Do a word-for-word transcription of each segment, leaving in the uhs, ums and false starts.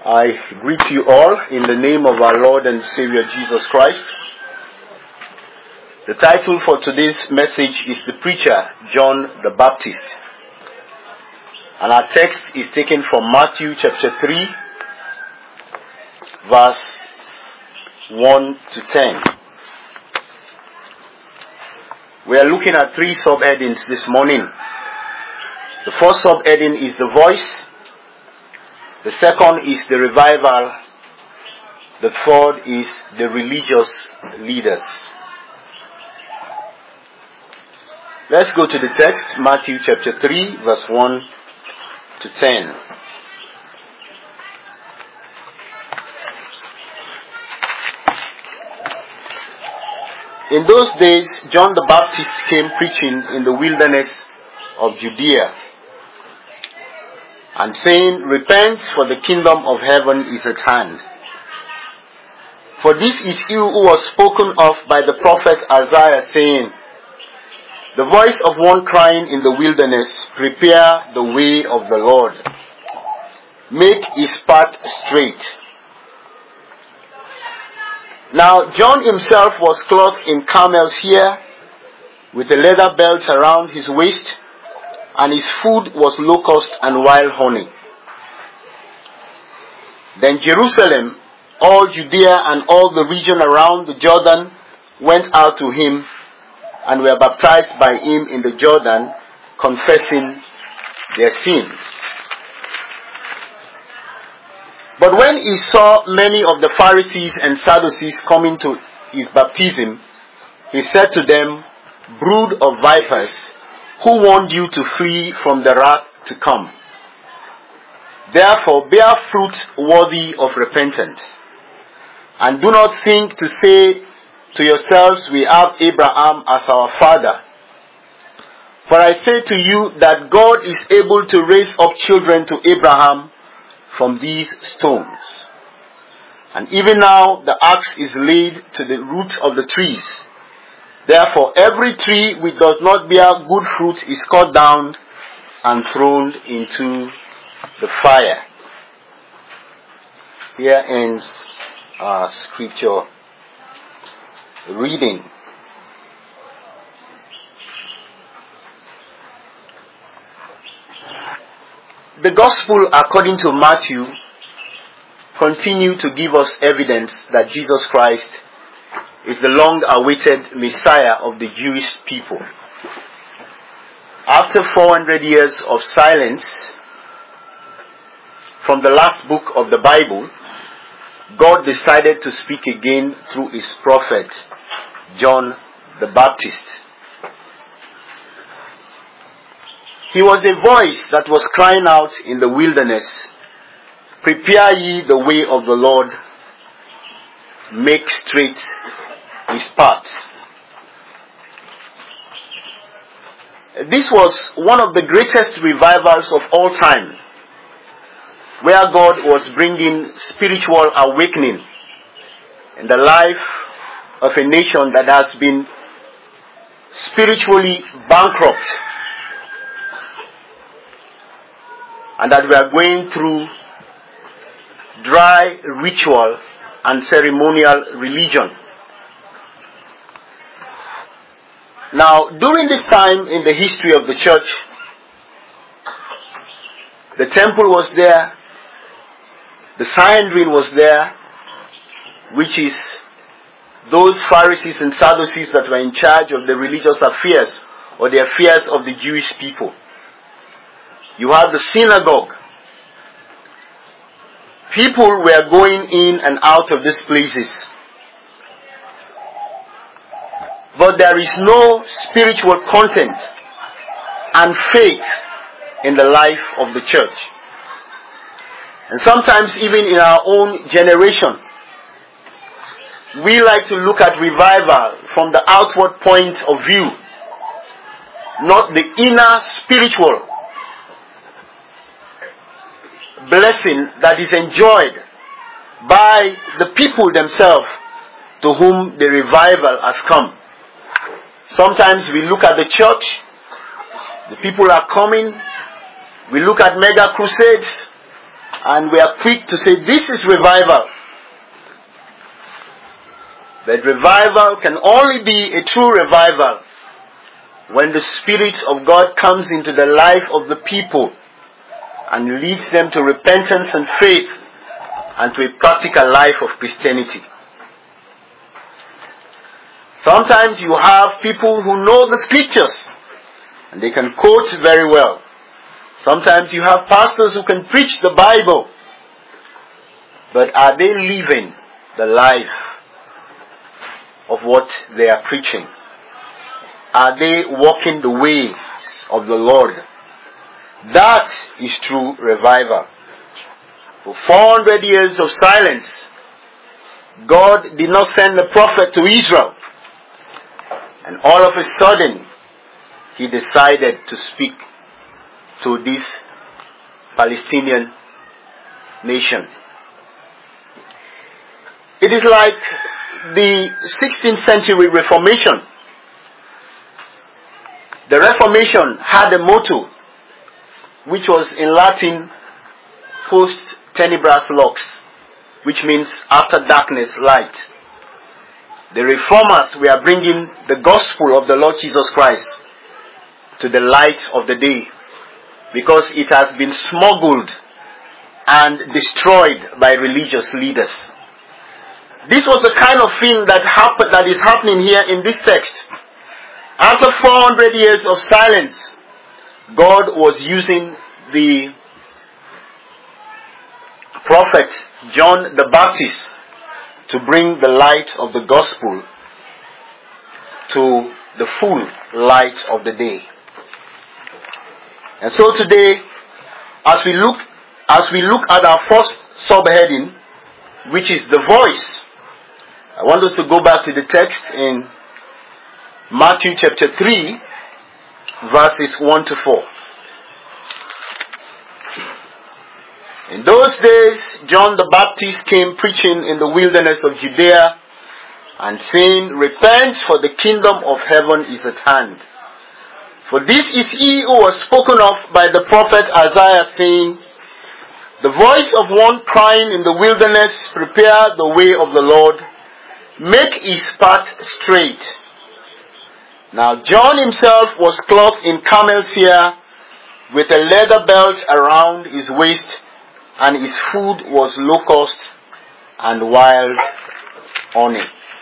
I greet you all in the name of our Lord and Savior Jesus Christ. The title for today's message is The Preacher, John the Baptist. And our text is taken from Matthew chapter three, verse one to ten. We are looking at three subheadings this morning. The first subheading is the voice. The second is the revival. The third is the religious leaders. Let's go to the text, Matthew chapter three, verse one to ten. In those days, John the Baptist came preaching in the wilderness of Judea, and saying, "Repent, for the kingdom of heaven is at hand. For this is he who was spoken of by the prophet Isaiah, saying, the voice of one crying in the wilderness, prepare the way of the Lord. Make his path straight." Now John himself was clothed in camel's hair, with a leather belt around his waist, and his food was locust and wild honey. Then Jerusalem, all Judea and all the region around the Jordan went out to him, and were baptized by him in the Jordan, confessing their sins. But when he saw many of the Pharisees and Sadducees coming to his baptism, he said to them, "Brood of vipers, who warned you to flee from the wrath to come? Therefore bear fruit worthy of repentance. And do not think to say to yourselves, we have Abraham as our father. For I say to you that God is able to raise up children to Abraham from these stones. And even now the axe is laid to the roots of the trees. Therefore every tree which does not bear good fruit is cut down and thrown into the fire." Here ends our scripture reading. The Gospel according to Matthew continue to give us evidence that Jesus Christ is the long-awaited Messiah of the Jewish people. After four hundred years of silence from the last book of the Bible, God decided to speak again through his prophet, John the Baptist. He was a voice that was crying out in the wilderness, "Prepare ye the way of the Lord, make straight his path." This was one of the greatest revivals of all time, where God was bringing spiritual awakening in the life of a nation that has been spiritually bankrupt, and that we are going through dry ritual and ceremonial religion. Now, during this time in the history of the church, the temple was there, the Sanhedrin was there, which is those Pharisees and Sadducees that were in charge of the religious affairs or the affairs of the Jewish people. You have the synagogue. People were going in and out of these places. But there is no spiritual content and faith in the life of the church. And sometimes even in our own generation, we like to look at revival from the outward point of view, not the inner spiritual blessing that is enjoyed by the people themselves to whom the revival has come. Sometimes we look at the church, the people are coming, we look at mega crusades, and we are quick to say this is revival. But revival can only be a true revival when the Spirit of God comes into the life of the people and leads them to repentance and faith and to a practical life of Christianity. Sometimes you have people who know the scriptures and they can quote very well. Sometimes you have pastors who can preach the Bible. But are they living the life of what they are preaching? Are they walking the ways of the Lord? That is true revival. For four hundred years of silence, God did not send a prophet to Israel. And all of a sudden, He decided to speak to this Palestinian nation. It is like the sixteenth century Reformation. The Reformation had a motto, which was in Latin, post tenebras lux, which means after darkness, light. The Reformers were bringing the gospel of the Lord Jesus Christ to the light of the day, because it has been smuggled and destroyed by religious leaders. This was the kind of thing that happened, that is happening here in this text. After four hundred years of silence, God was using the prophet John the Baptist to bring the light of the gospel to the full light of the day. And so today, as we look, as we look at our first subheading, which is the voice, I want us to go back to the text in Matthew chapter three, verses one to four. In those days, John the Baptist came preaching in the wilderness of Judea and saying, "Repent, for the kingdom of heaven is at hand. For this is he who was spoken of by the prophet Isaiah, saying, the voice of one crying in the wilderness, prepare the way of the Lord, make his path straight." Now John himself was clothed in camel's hair, with a leather belt around his waist, and his food was locust and wild honey.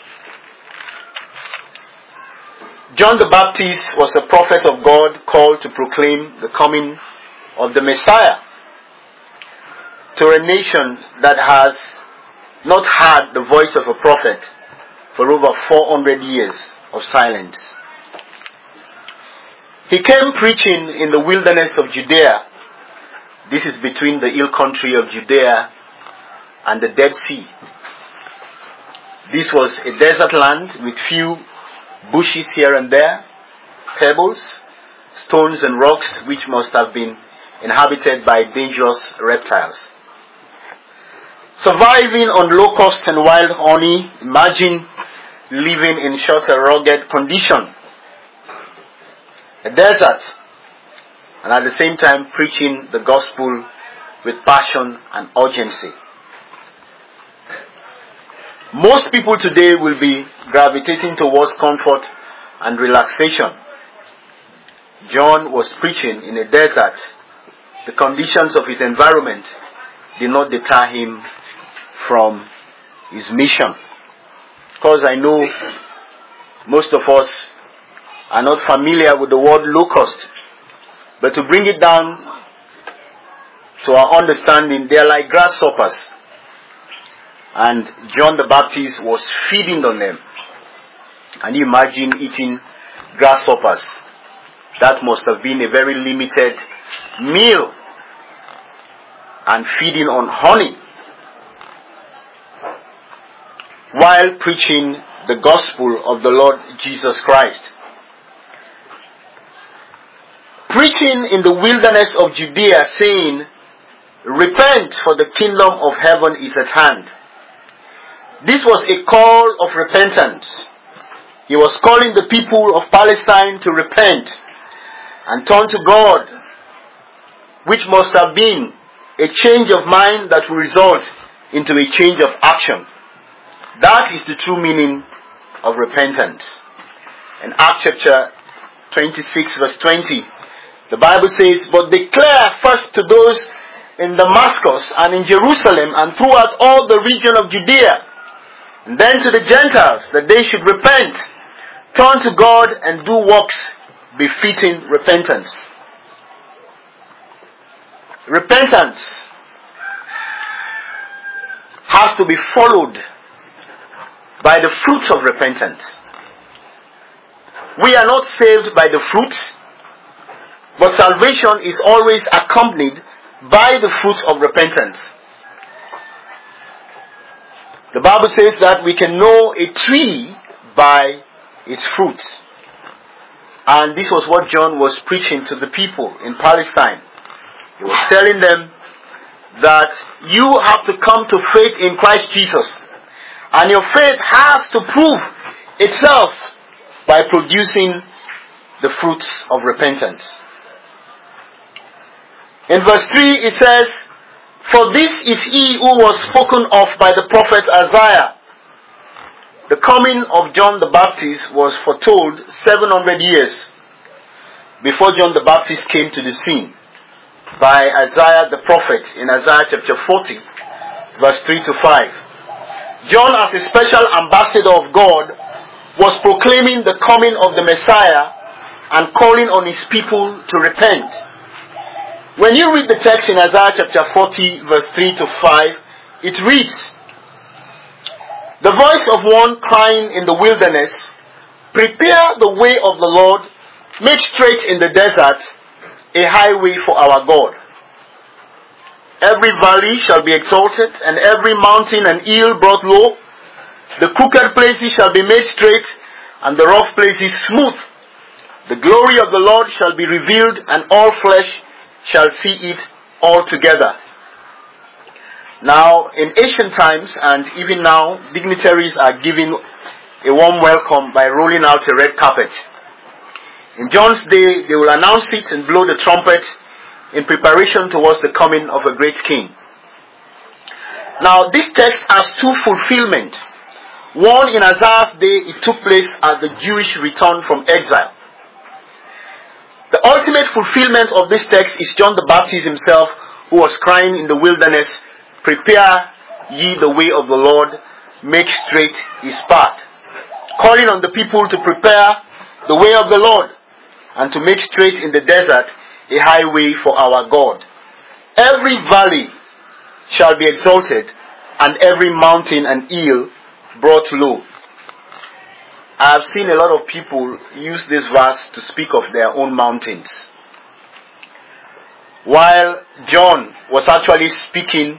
John the Baptist was a prophet of God called to proclaim the coming of the Messiah to a nation that has not had the voice of a prophet for over four hundred years of silence. He came preaching in the wilderness of Judea. This is between the hill country of Judea and the Dead Sea. This was a desert land with few bushes here and there, pebbles, stones and rocks, which must have been inhabited by dangerous reptiles. Surviving on locusts and wild honey, imagine living in such a rugged condition. A desert, and at the same time preaching the gospel with passion and urgency. Most people today will be gravitating towards comfort and relaxation. John was preaching in a desert. The conditions of his environment did not deter him from his mission. Because I know most of us are not familiar with the word locust. But to bring it down to our understanding, they are like grasshoppers. And John the Baptist was feeding on them. Can you imagine eating grasshoppers? That must have been a very limited meal. And feeding on honey, while preaching the gospel of the Lord Jesus Christ. Preaching in the wilderness of Judea, saying, "Repent, for the kingdom of heaven is at hand." This was a call of repentance. He was calling the people of Palestine to repent and turn to God, which must have been a change of mind that will result into a change of action. That is the true meaning of repentance. In Acts chapter twenty-six verse twenty, the Bible says, "But declare first to those in Damascus and in Jerusalem and throughout all the region of Judea, and then to the Gentiles, that they should repent, turn to God and do works befitting repentance." Repentance has to be followed by the fruits of repentance. We are not saved by the fruits, but salvation is always accompanied by the fruits of repentance. The Bible says that we can know a tree by its fruits. And this was what John was preaching to the people in Palestine. He was telling them that you have to come to faith in Christ Jesus. And your faith has to prove itself by producing the fruits of repentance. In verse three it says, "For this is he who was spoken of by the prophet Isaiah. The coming of John the Baptist was foretold seven hundred years before John the Baptist came to the scene by Isaiah the prophet in Isaiah chapter forty, verse three to five. John, as a special ambassador of God, was proclaiming the coming of the Messiah and calling on his people to repent. When you read the text in Isaiah chapter forty, verse three to five, it reads, "The voice of one crying in the wilderness, prepare the way of the Lord, make straight in the desert a highway for our God. Every valley shall be exalted, and every mountain and hill brought low. The crooked places shall be made straight, and the rough places smooth. The glory of the Lord shall be revealed, and all flesh shall see it altogether." Now, in ancient times, and even now, dignitaries are given a warm welcome by rolling out a red carpet. In John's day, they will announce it and blow the trumpet in preparation towards the coming of a great king. Now, this text has two fulfillments. One, in Isaiah's day, it took place at the Jewish return from exile. The ultimate fulfillment of this text is John the Baptist himself, who was crying in the wilderness, "Prepare ye the way of the Lord, make straight his path," calling on the people to prepare the way of the Lord and to make straight in the desert a highway for our God. Every valley shall be exalted, and every mountain and hill brought low. I have seen a lot of people use this verse to speak of their own mountains, while John was actually speaking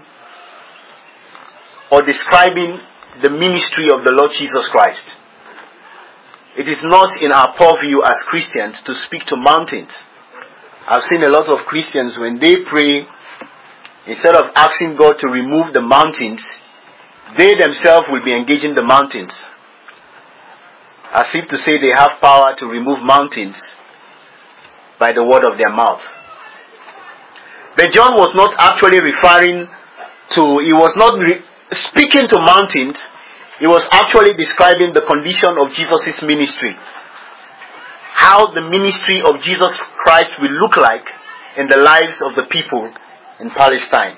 or describing the ministry of the Lord Jesus Christ. It is not in our purview as Christians to speak to mountains. I've seen a lot of Christians, when they pray, instead of asking God to remove the mountains, they themselves will be engaging the mountains, as if to say they have power to remove mountains by the word of their mouth. But John was not actually referring to, he was not re- speaking to mountains. He was actually describing the condition of Jesus' ministry. How the ministry of Jesus Christ will look like in the lives of the people in Palestine.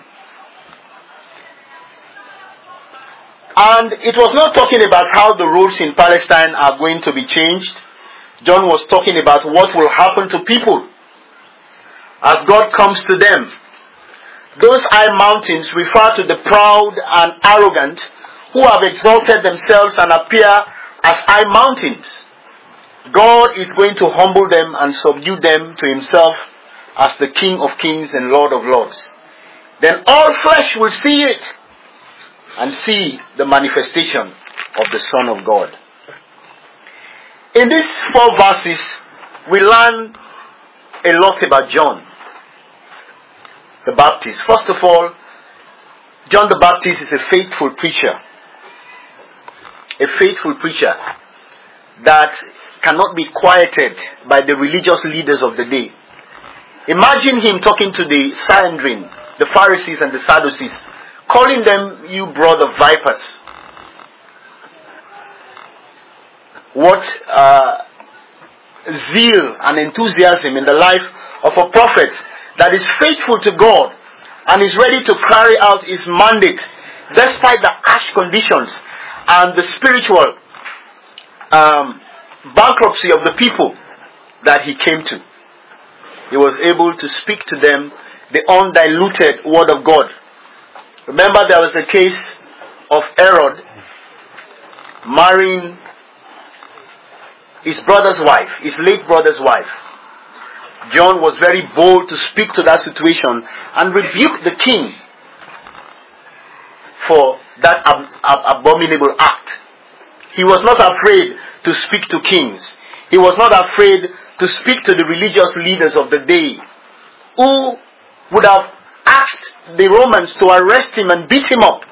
And it was not talking about how the roads in Palestine are going to be changed. John was talking about what will happen to people as God comes to them. Those high mountains refer to the proud and arrogant who have exalted themselves and appear as high mountains. God is going to humble them and subdue them to himself as the King of kings and Lord of lords. Then all flesh will see it and see the manifestation of the Son of God. In these four verses, we learn a lot about John the Baptist. First of all, John the Baptist is a faithful preacher. A faithful preacher that cannot be quieted by the religious leaders of the day. Imagine him talking to the Sanhedrin the Pharisees and the Sadducees, calling them, "You brood of vipers." What uh, zeal and enthusiasm in the life of a prophet that is faithful to God and is ready to carry out his mandate despite the harsh conditions and the spiritual um, bankruptcy of the people that he came to. He was able to speak to them the undiluted word of God. Remember, there was a case of Herod marrying his brother's wife, his late brother's wife. John was very bold to speak to that situation and rebuke the king for that ab- ab- abominable act. He was not afraid to speak to kings. He was not afraid to speak to the religious leaders of the day, who would have asked the Romans to arrest him and beat him up.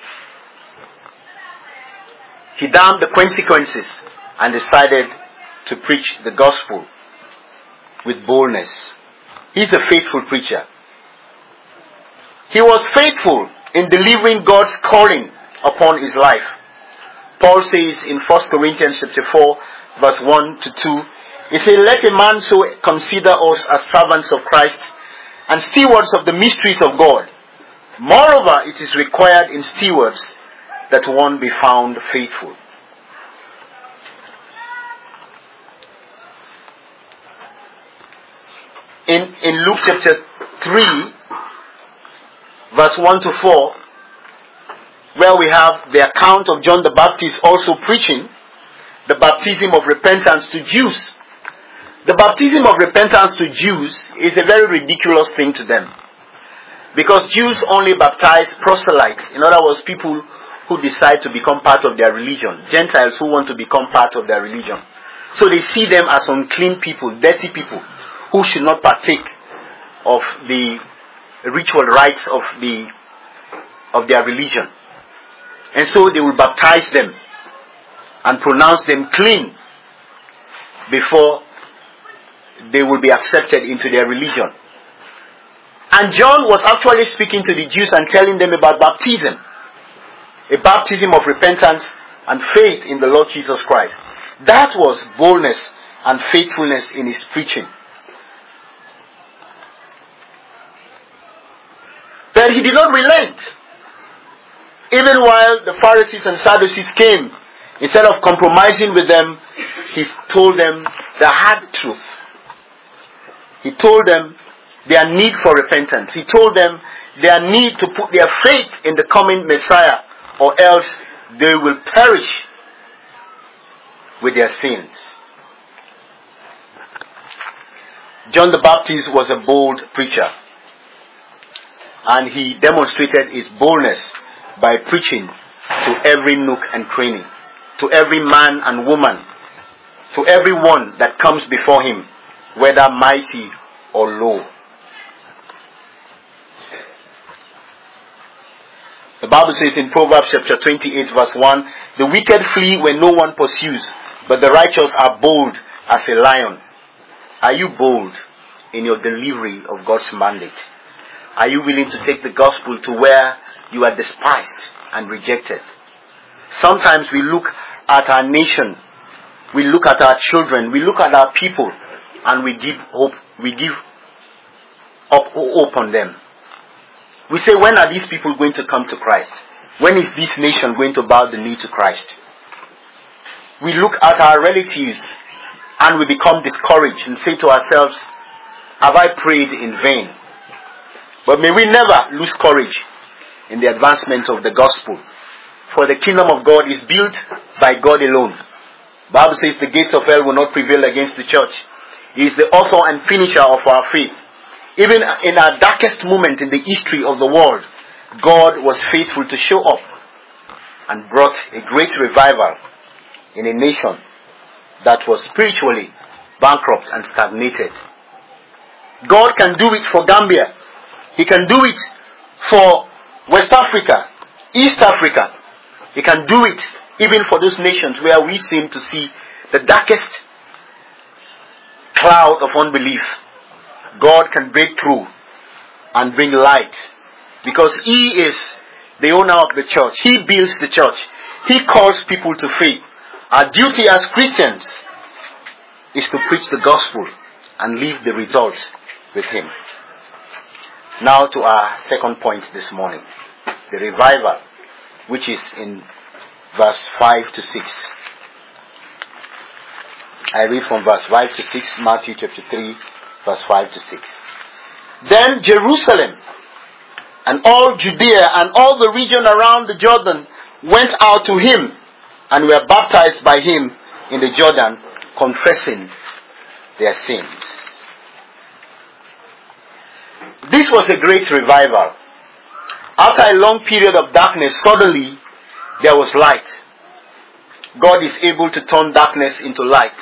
He damned the consequences and decided to preach the gospel with boldness. He's a faithful preacher. He was faithful in delivering God's calling upon his life. Paul says in First Corinthians chapter four, verse one to two, he says, "Let a man so consider us as servants of Christ and stewards of the mysteries of God. Moreover, it is required in stewards that one be found faithful." In, in Luke chapter three, verse one to four, where we have the account of John the Baptist also preaching the baptism of repentance to Jews. The baptism of repentance to Jews is a very ridiculous thing to them, because Jews only baptize proselytes. In other words, people who decide to become part of their religion. Gentiles who want to become part of their religion. So they see them as unclean people, dirty people, who should not partake of the ritual rites of the of their religion. And so they will baptize them and pronounce them clean before they will be accepted into their religion. And John was actually speaking to the Jews and telling them about baptism. A baptism of repentance and faith in the Lord Jesus Christ. That was boldness and faithfulness in his preaching. But he did not relent. Even while the Pharisees and Sadducees came, instead of compromising with them, he told them the hard truth. He told them their need for repentance. He told them their need to put their faith in the coming Messiah, or else they will perish with their sins. John the Baptist was a bold preacher, and he demonstrated his boldness by preaching to every nook and cranny, to every man and woman, to everyone that comes before him, whether mighty or low. The Bible says in Proverbs chapter twenty-eight verse one, "The wicked flee when no one pursues, but the righteous are bold as a lion." Are you bold in your delivery of God's mandate? Are you willing to take the gospel to where you are despised and rejected? Sometimes we look at our nation, we look at our children, we look at our people, and we give hope, we give up hope on them. We say, when are these people going to come to Christ? When is this nation going to bow the knee to Christ? We look at our relatives and we become discouraged and say to ourselves, have I prayed in vain? But may we never lose courage in the advancement of the gospel. For the kingdom of God is built by God alone. The Bible says the gates of hell will not prevail against the church. He is the author and finisher of our faith. Even in our darkest moment in the history of the world, God was faithful to show up and brought a great revival in a nation that was spiritually bankrupt and stagnated. God can do it for Gambia. He can do it for West Africa, East Africa. He can do it even for those nations where we seem to see the darkest cloud of unbelief. God can break through and bring light Because He is the owner of the church. He builds the church. He calls people to faith. Our duty as Christians is to preach the gospel and leave the results with Him. Now to our second point this morning. The revival, which is in verse five to six. I read from verse five to six, Matthew chapter three, verse five to six. Then Jerusalem and all Judea and all the region around the Jordan went out to Him and were baptized by Him in the Jordan, confessing their sins. This was a great revival. After a long period of darkness, suddenly there was light. God is able to turn darkness into light.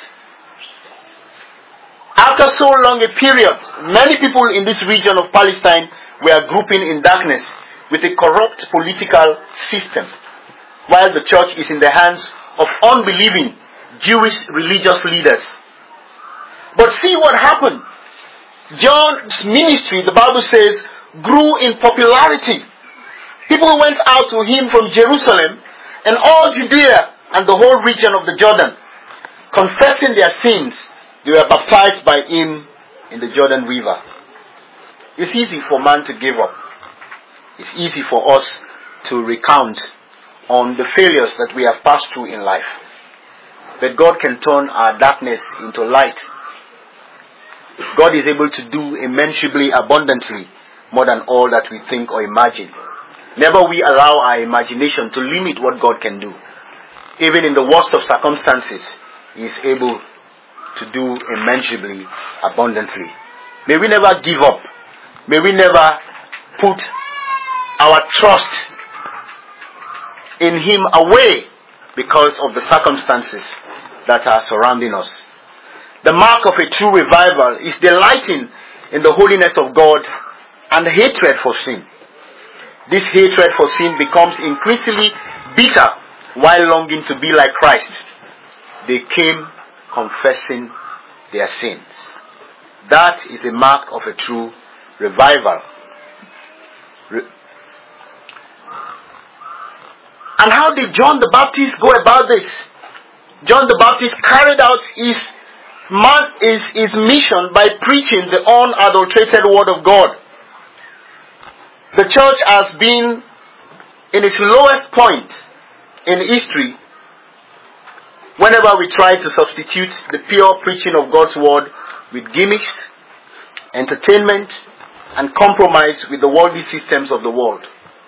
After so long a period, many people in this region of Palestine were grouping in darkness with a corrupt political system, while the church is in the hands of unbelieving Jewish religious leaders. But see what happened. John's ministry, the Bible says, grew in popularity. People went out to him from Jerusalem and all Judea and the whole region of the Jordan. Confessing their sins, they were baptized by him in the Jordan River. It's easy for man to give up. It's easy for us to recount on the failures that we have passed through in life. But God can turn our darkness into light. God is able to do immeasurably abundantly more than all that we think or imagine. Never we allow our imagination to limit what God can do. Even in the worst of circumstances, He is able to do immeasurably abundantly. May we never give up. May we never put our trust in Him away because of the circumstances that are surrounding us. The mark of a true revival is delighting in the holiness of God and hatred for sin. This hatred for sin becomes increasingly bitter while longing to be like Christ. They came confessing their sins. That is a mark of a true revival. Re- and how did John the Baptist go about this? John the Baptist carried out his, his, his mission by preaching the unadulterated word of God. The church has been in its lowest point in history whenever we try to substitute the pure preaching of God's word with gimmicks, entertainment, and compromise with the worldly systems of the world.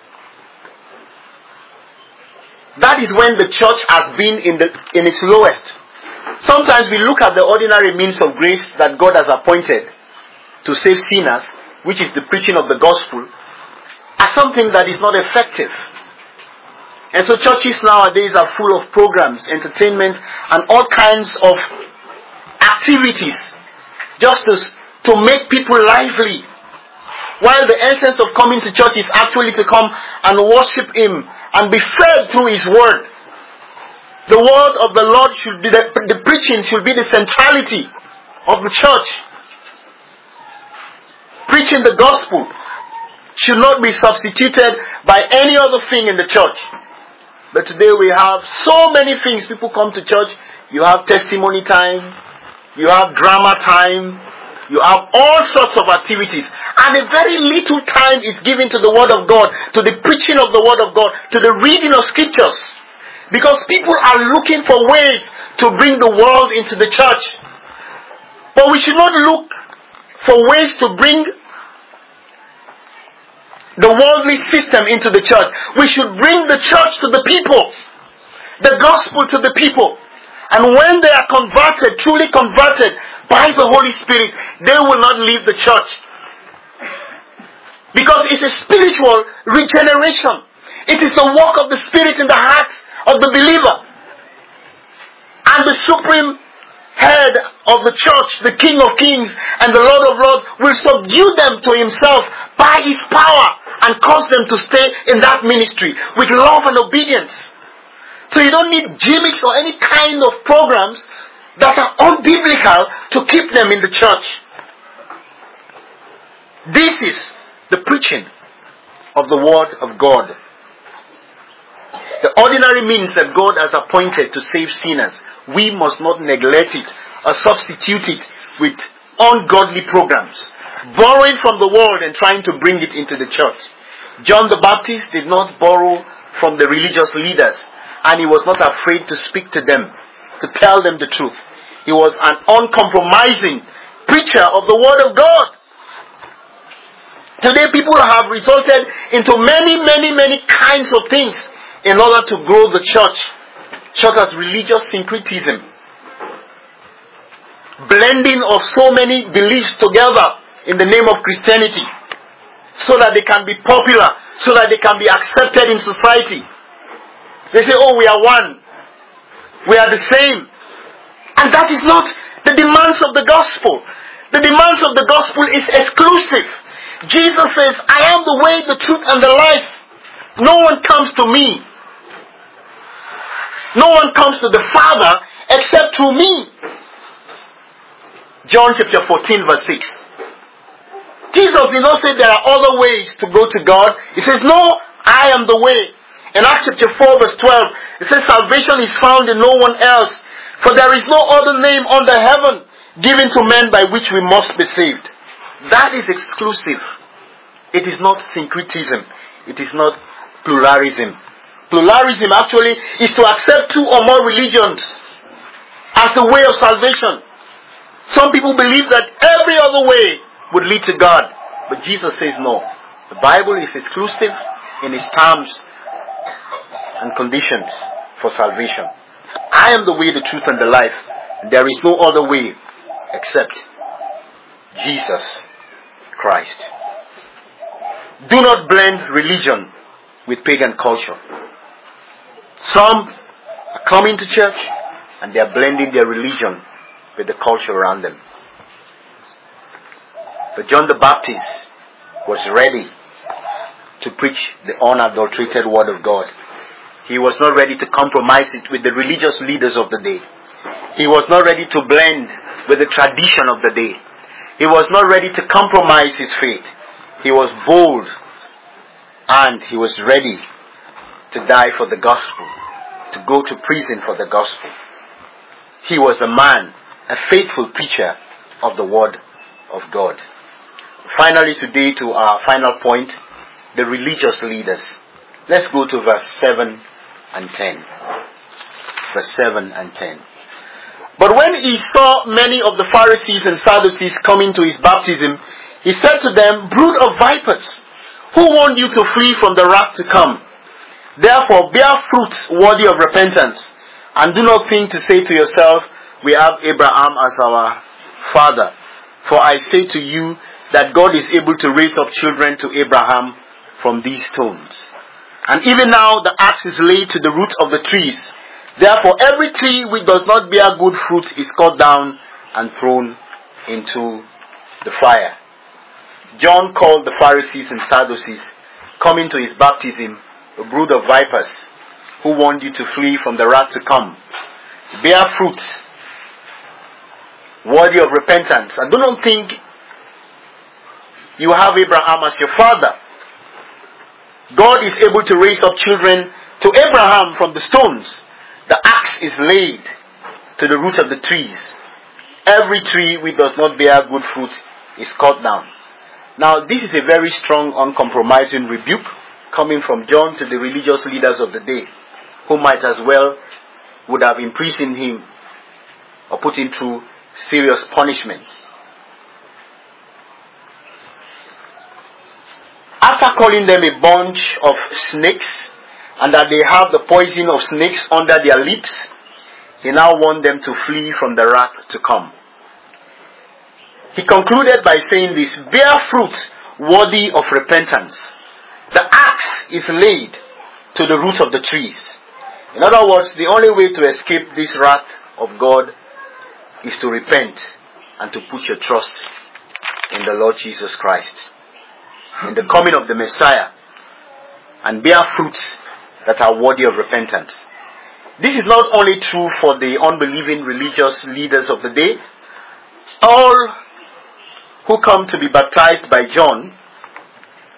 That is when the church has been in the in its lowest. Sometimes we look at the ordinary means of grace that God has appointed to save sinners, which is the preaching of the gospel, as something that is not effective. And so churches nowadays are full of programs, entertainment, and all kinds of activities just to, to make people lively. While the essence of coming to church is actually to come and worship Him and be fed through His word. The word of the Lord should be, the, the preaching should be the centrality of the church. Preaching the gospel should not be substituted by any other thing in the church. But today we have so many things. People come to church. You have testimony time. You have drama time. You have all sorts of activities. And a very little time is given to the Word of God, to the preaching of the Word of God, to the reading of Scriptures. Because people are looking for ways to bring the world into the church. But we should not look for ways to bring the worldly system into the church. We should bring the church to the people, the gospel to the people. And when they are converted, truly converted by the Holy Spirit, they will not leave the church. Because it's a spiritual regeneration. It is the work of the Spirit in the heart of the believer. And the supreme head of the church, the King of Kings and the Lord of Lords, will subdue them to Himself by His power and cause them to stay in that ministry with love and obedience. So you don't need gimmicks or any kind of programs that are unbiblical to keep them in the church. This is the preaching of the Word of God. The ordinary means that God has appointed to save sinners, we must not neglect it or substitute it with ungodly programs, borrowing from the world and trying to bring it into the church. John the Baptist did not borrow from the religious leaders, and he was not afraid to speak to them, to tell them the truth. He was an uncompromising preacher of the Word of God. Today people have resulted into many, many, many kinds of things in order to grow the church, such as religious syncretism, blending of so many beliefs together in the name of Christianity, so that they can be popular, so that they can be accepted in society. They say, oh, we are one, we are the same. And that is not the demands of the gospel. The demands of the gospel is exclusive. Jesus says, I am the way, the truth, and the life. No one comes to me. No one comes to the Father except through me. John chapter fourteen verse six. Jesus did not say there are other ways to go to God. He says, no, I am the way. In Acts chapter four verse twelve, it says, salvation is found in no one else. For there is no other name under heaven given to men by which we must be saved. That is exclusive. It is not syncretism. It is not pluralism. Pluralism actually is to accept two or more religions as the way of salvation. Some people believe that every other way would lead to God. But Jesus says no. The Bible is exclusive in its terms and conditions for salvation. I am the way, the truth, and the life. There is no other way except Jesus Christ. Do not blend religion with pagan culture. Some are coming to church and they are blending their religion with the culture around them. But John the Baptist was ready to preach the unadulterated Word of God. He was not ready to compromise it with the religious leaders of the day. He was not ready to blend with the tradition of the day. He was not ready to compromise his faith. He was bold and he was ready to die for the gospel, to go to prison for the gospel. He was a man, a faithful preacher of the Word of God. Finally today, to our final point, the religious leaders. Let's go to verse seven and ten. Verse seven and ten. But when he saw many of the Pharisees and Sadducees coming to his baptism, he said to them, brood of vipers, who warned you to flee from the wrath to come? Therefore bear fruits worthy of repentance, and do not think to say to yourself, we have Abraham as our father. For I say to you that God is able to raise up children to Abraham from these stones. And even now the axe is laid to the root of the trees. Therefore every tree which does not bear good fruit is cut down and thrown into the fire. John called the Pharisees and Sadducees coming to his baptism a brood of vipers who warned you to flee from the wrath to come. Bear fruit worthy of repentance. And do not think you have Abraham as your father. God is able to raise up children to Abraham from the stones. The axe is laid to the root of the trees. Every tree which does not bear good fruit is cut down. Now this is a very strong, uncompromising rebuke coming from John to the religious leaders of the day, who might as well would have imprisoned him or put him through serious punishment. After calling them a bunch of snakes and that they have the poison of snakes under their lips, he now warned them to flee from the wrath to come. He concluded by saying this, bear fruit worthy of repentance. The axe is laid to the root of the trees. In other words, the only way to escape this wrath of God is to repent and to put your trust in the Lord Jesus Christ, in the coming of the Messiah, and bear fruits that are worthy of repentance. This is not only true for the unbelieving religious leaders of the day. All who come to be baptized by John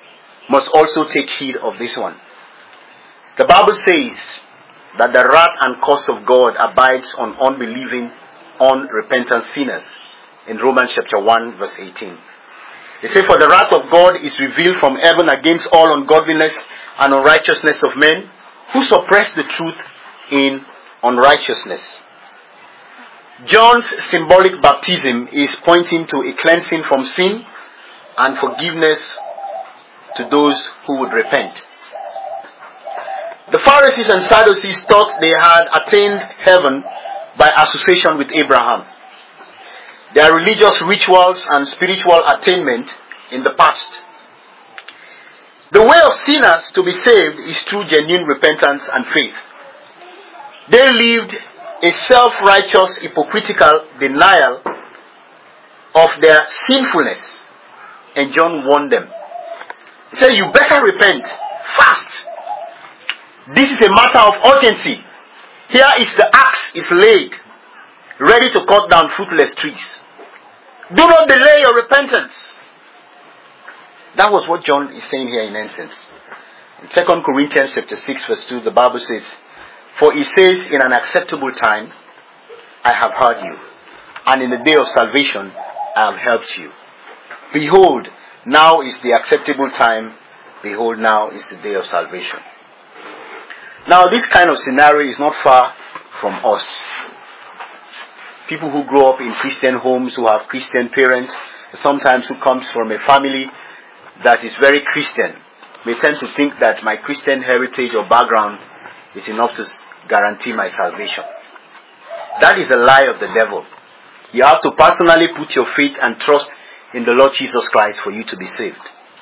must also take heed of this one. The Bible says that the wrath and curse of God abides on unbelieving, unrepentant sinners in Romans chapter one verse eighteen. They say, for the wrath of God is revealed from heaven against all ungodliness and unrighteousness of men who suppress the truth in unrighteousness. John's symbolic baptism is pointing to a cleansing from sin and forgiveness to those who would repent. The Pharisees and Sadducees thought they had attained heaven by association with Abraham. Their religious rituals and spiritual attainment in the past. The way of sinners to be saved is through genuine repentance and faith. They lived a self-righteous, hypocritical denial of their sinfulness. And John warned them. He said, you better repent fast. This is a matter of urgency. Here is the axe is laid, ready to cut down fruitless trees. Do not delay your repentance. That was what John is saying here in essence. In Second Corinthians chapter six verse two, the Bible says, for he says, in an acceptable time, I have heard you, and in the day of salvation, I have helped you. Behold, now is the acceptable time. Behold, now is the day of salvation. Now, this kind of scenario is not far from us. People who grow up in Christian homes, who have Christian parents, sometimes who comes from a family that is very Christian, may tend to think that my Christian heritage or background is enough to guarantee my salvation. That is a lie of the devil. You have to personally put your faith and trust in the Lord Jesus Christ for you to be saved.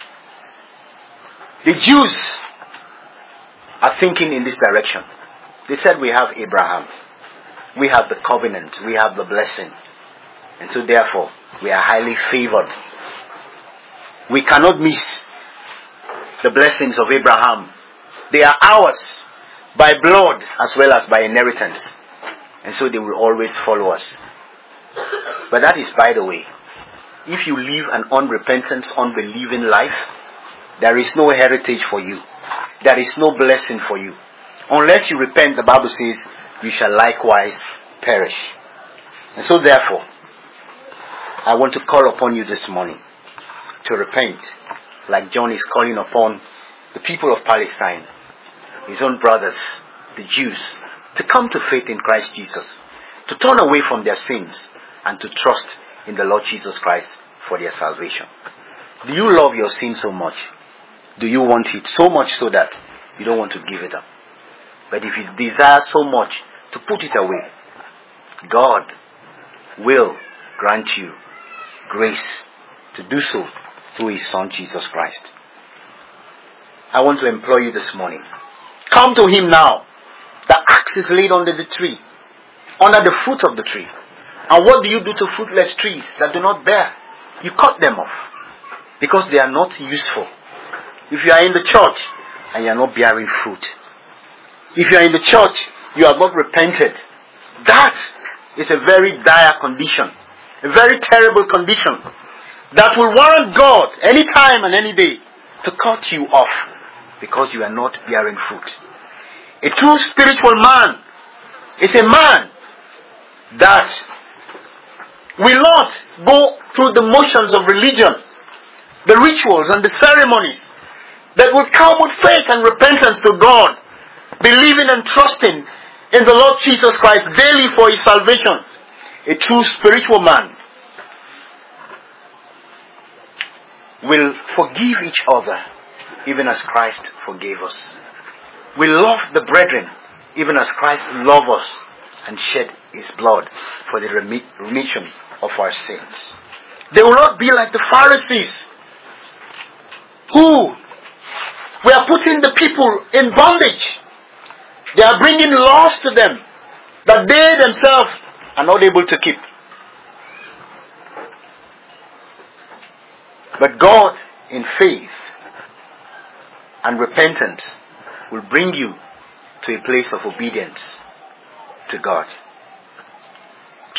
The Jews are thinking in this direction. They said, we have Abraham. We have the covenant. We have the blessing. And so therefore, we are highly favored. We cannot miss the blessings of Abraham. They are ours by blood as well as by inheritance. And so they will always follow us. But that is by the way. If you live an unrepentant, unbelieving life, there is no heritage for you. There is no blessing for you. Unless you repent, the Bible says, you shall likewise perish. And so therefore, I want to call upon you this morning to repent, like John is calling upon the people of Palestine, his own brothers, the Jews, to come to faith in Christ Jesus, to turn away from their sins, and to trust in the Lord Jesus Christ for their salvation. Do you love your sin so much? Do you want it so much so that you don't want to give it up? But if you desire so much to put it away, God will grant you grace to do so through His Son Jesus Christ. I want to implore you this morning. Come to Him now. The axe is laid under the tree, under the fruit of the tree. And what do you do to fruitless trees that do not bear? You cut them off because they are not useful. If you are in the church and you are not bearing fruit, if you are in the church, you have not repented, that is a very dire condition, a very terrible condition that will warrant God any time and any day to cut you off because you are not bearing fruit. A true spiritual man is a man that will not go through the motions of religion, the rituals and the ceremonies, that will come with faith and repentance to God, believing and trusting in the Lord Jesus Christ daily for His salvation. A true spiritual man will forgive each other even as Christ forgave us. We love the brethren even as Christ loved us and shed His blood for the remission of our sins. They will not be like the Pharisees who were putting the people in bondage. They are bringing laws to them that they themselves are not able to keep. But God, in faith and repentance, will bring you to a place of obedience to God.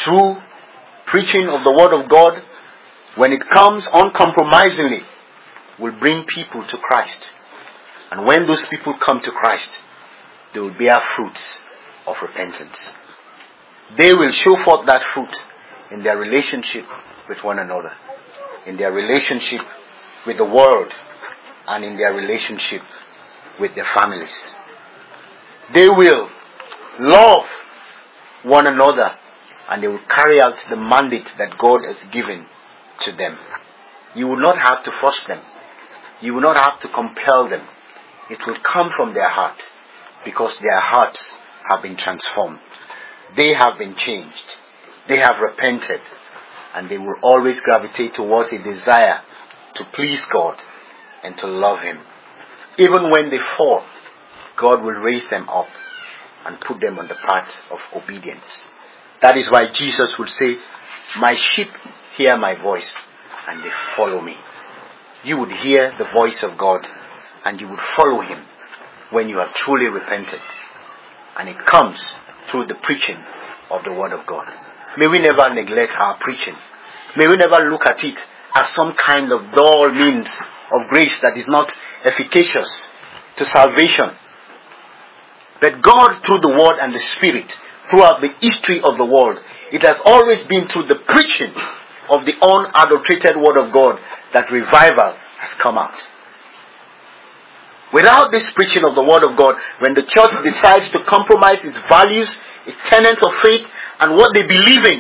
True preaching of the Word of God, when it comes uncompromisingly, will bring people to Christ. And when those people come to Christ, they will bear fruits of repentance. They will show forth that fruit in their relationship with one another, in their relationship with the world, and in their relationship with their families. They will love one another, and they will carry out the mandate that God has given to them. You will not have to force them. You will not have to compel them. It will come from their heart, because their hearts have been transformed. They have been changed. They have repented, and they will always gravitate towards a desire to please God and to love Him. Even when they fall, God will raise them up and put them on the path of obedience. That is why Jesus would say, "My sheep hear my voice, and they follow me." You would hear the voice of God, and you would follow Him when you have truly repented. And it comes through the preaching of the Word of God. May we never neglect our preaching. May we never look at it as some kind of dull means of grace that is not efficacious to salvation. But God, through the Word and the Spirit, throughout the history of the world, it has always been through the preaching of the unadulterated Word of God that revival has come out. Without this preaching of the Word of God, when the church decides to compromise its values, its tenets of faith, and what they believe in,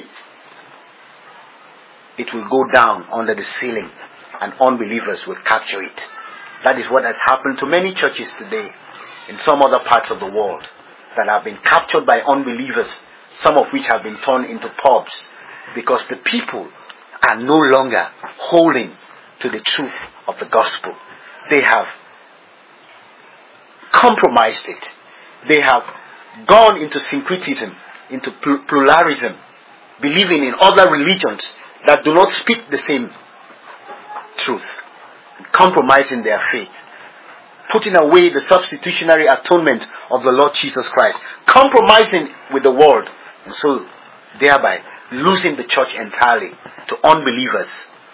it will go down under the ceiling, and unbelievers will capture it. That is what has happened to many churches today in some other parts of the world that have been captured by unbelievers, some of which have been turned into pubs, because the people are no longer holding to the truth of the gospel. They have compromised it. They have gone into syncretism, into pluralism, believing in other religions that do not speak the same truth, compromising their faith, putting away the substitutionary atonement of the Lord Jesus Christ, compromising with the world, and so thereby losing the church entirely to unbelievers.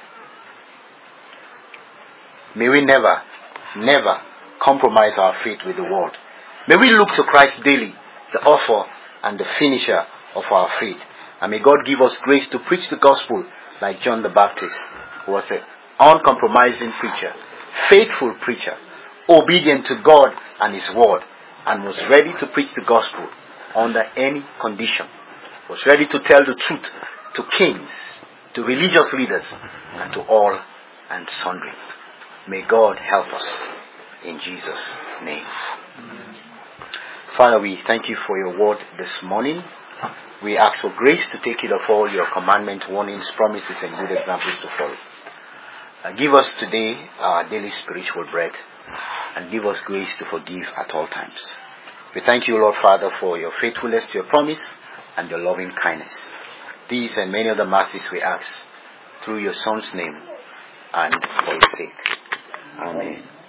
May we never, never compromise our faith with the world. May we look to Christ daily, the author and the finisher of our faith. And may God give us grace to preach the gospel like John the Baptist, who was an uncompromising preacher, faithful preacher, obedient to God and His word, and was ready to preach the gospel under any condition. Was ready to tell the truth to kings, to religious leaders, and to all and sundry. May God help us in Jesus' name. Father, we thank You for Your word this morning. We ask for grace to take heed of all Your commandments, warnings, promises, and good examples to follow. Uh, give us today our daily spiritual bread, and give us grace to forgive at all times. We thank You, Lord Father, for Your faithfulness to Your promise and Your loving kindness. These and many other mercies we ask through Your Son's name and for His sake. Amen.